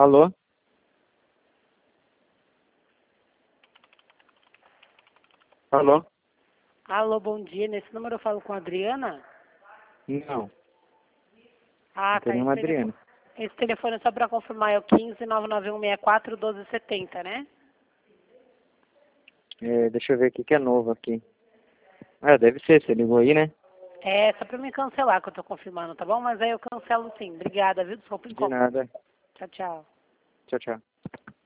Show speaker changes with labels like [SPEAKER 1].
[SPEAKER 1] Alô? Alô?
[SPEAKER 2] Alô, bom dia. Nesse número eu falo com a Adriana?
[SPEAKER 1] Não,
[SPEAKER 2] Ah,
[SPEAKER 1] não tem
[SPEAKER 2] tá.
[SPEAKER 1] nenhuma Adriana.
[SPEAKER 2] Esse telefone é só para confirmar, é o 15 99164 1270, né?
[SPEAKER 1] Deixa eu ver o que é novo aqui. Ah, deve ser, você ligou aí, né?
[SPEAKER 2] É, só para me cancelar que eu tô confirmando, tá bom? Mas aí eu cancelo sim. Obrigada, viu? Desculpa o
[SPEAKER 1] De
[SPEAKER 2] incômodo.
[SPEAKER 1] nada.
[SPEAKER 2] Tchau, tchau.
[SPEAKER 1] Tchau, tchau.